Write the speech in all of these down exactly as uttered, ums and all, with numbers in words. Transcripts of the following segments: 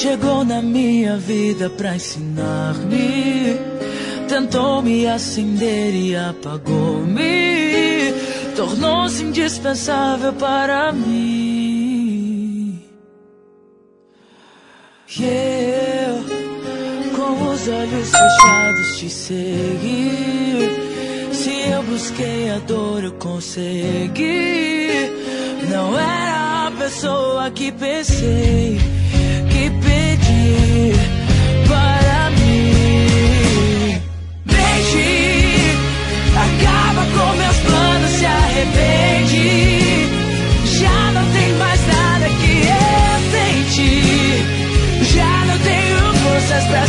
Chegou na minha vida pra ensinar-me, tentou me acender e apagou-me, tornou-se indispensável para mim. E eu, com os olhos fechados, te segui. Se eu busquei a dor, eu consegui. Não era a pessoa que pensei, que pedi para mim. Mente, acaba com meus planos, se arrepende. Já não tem mais nada que eu tente. Já não tenho forças pra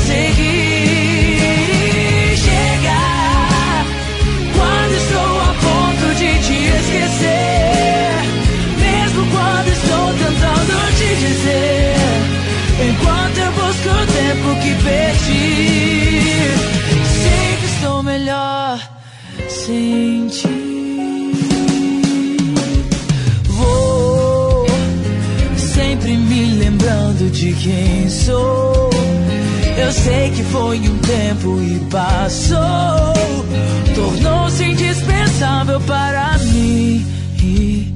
seguir. Chega, quando estou a ponto de te esquecer, mesmo quando estou tentando te dizer, enquanto eu busco o tempo que perdi, sei que estou melhor sem ti. Vou sempre me lembrando de quem sou. Eu sei que foi um tempo e passou, tornou-se indispensável para mim. E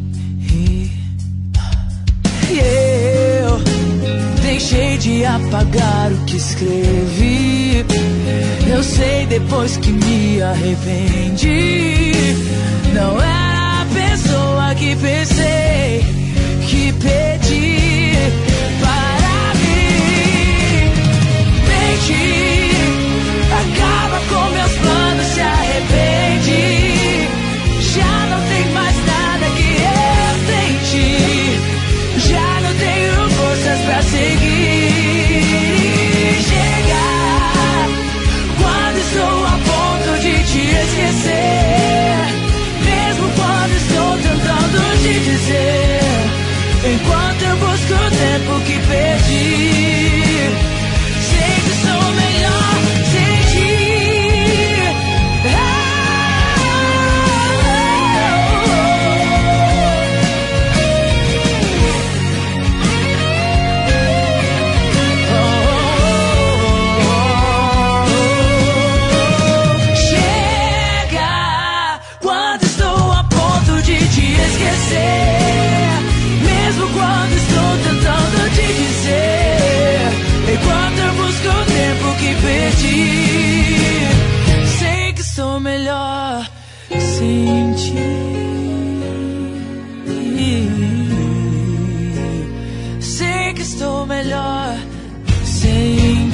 eu deixei de apagar o que escrevi. Eu sei depois que me arrependi. Não era a pessoa que pensei, que pedi para mim. Mente, acaba com meus planos, se arrepende. Já não tem mais nada que eu tente. Já não tenho forças pra seguir. Chega, quando estou a ponto de te esquecer, mesmo quando estou tentando te dizer, enquanto eu busco o tempo que perdi, sei que sou melhor sem ti. Mesmo quando estou tentando te dizer, enquanto eu busco o tempo que perdi, sei que sou melhor sem ti. Sei que estou melhor sem